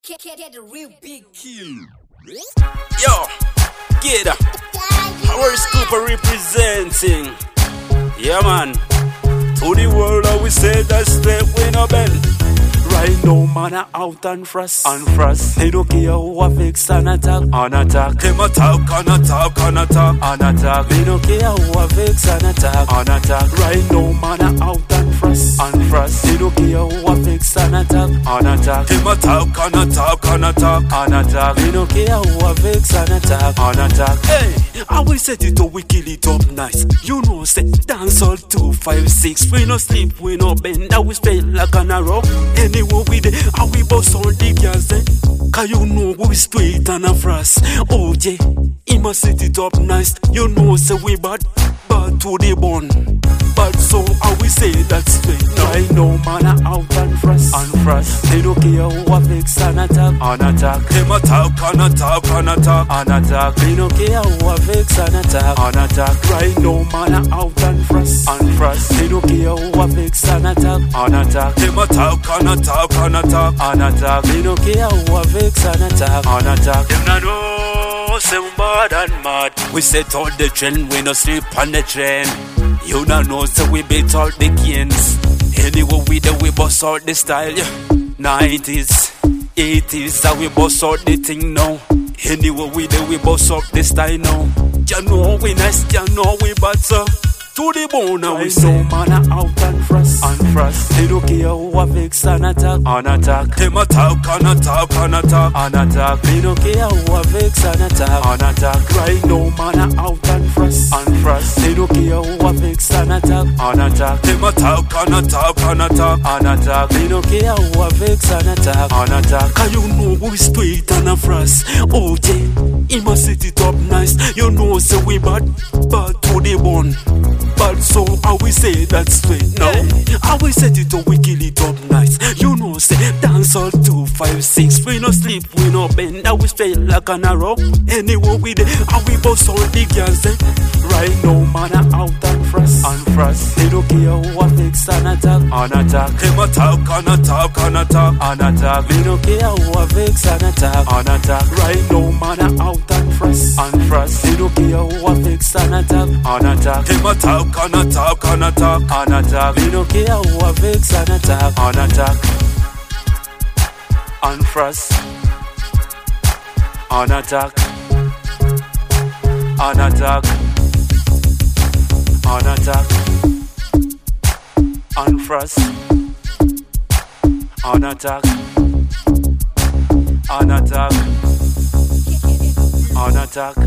Get a real big kill. Yo, get up. Our Scooper representing. Yeah, man. To the world, I will say that step we no bend. Right now, man, I out and frost. They don't care who a vex and attack. Them attack and attack and attack and attack. They don't care who a vex and attack. Right now, man, I out and frost. They don't care who a vex and attack. Them attack and attack and attack and attack. They don't care who a vex and attack. Hey, I will set it up, we kill it up nice. You know, say dance all 2, 5, 6. We no sleep, we no bend. I will spell like an arrow. Anyway, we dey, and we boss all the girls then. Cause you know we straight and a frost. Oh yeah, he must set it up nice. You know say we bad to the bone. But so I will say that straight. Right now man I out and frost. They don't care who a vex and attack. Them attack and attack and attack. They don't care who a vex and attack. Right now man I out and frost. They don't care who a vex and attack. Them attack and attack and attack. They don't care who a vex and attack. Them not know say we bad and mad. We set out the trend, we no sleep on the trend. You don't know say we beat all the kings. Anyway we do we bust out the style. 90s, 80s, how we bust out the thing now. Anyway we do we bust up the style now. You know we nice, you know we bad so. To the bone now we say man I out and frost. They don't care who a vex and attack. Them attack and attack and attack. They don't care who a vex and attack. Right now man I out and frost. They don't care who a vex and attack. Them attack and attack and attack. They don't care who a vex and attack. Cause you know we straight and a frost. Oh yeah, he must set it up nice. You know say we bad to the bone. But so I will say that straight now. I will set it up, we kill it up nice. You know say dance all 2, 5, 6. We no sleep, we no bend. I will straight like an arrow. Anyway we dey, I will bust all the girls then. Right now man I out and frost. They don't care who a vex and attack. Them attack and attack and attack. They don't care who a vex and attack. Right now man I out and frost. They don't care who a vex and attack. Them attack and attack and attack. They don't care who a vex and attack. And frost. And attack. And attack. And attack. And frost. And attack. And attack. And attack.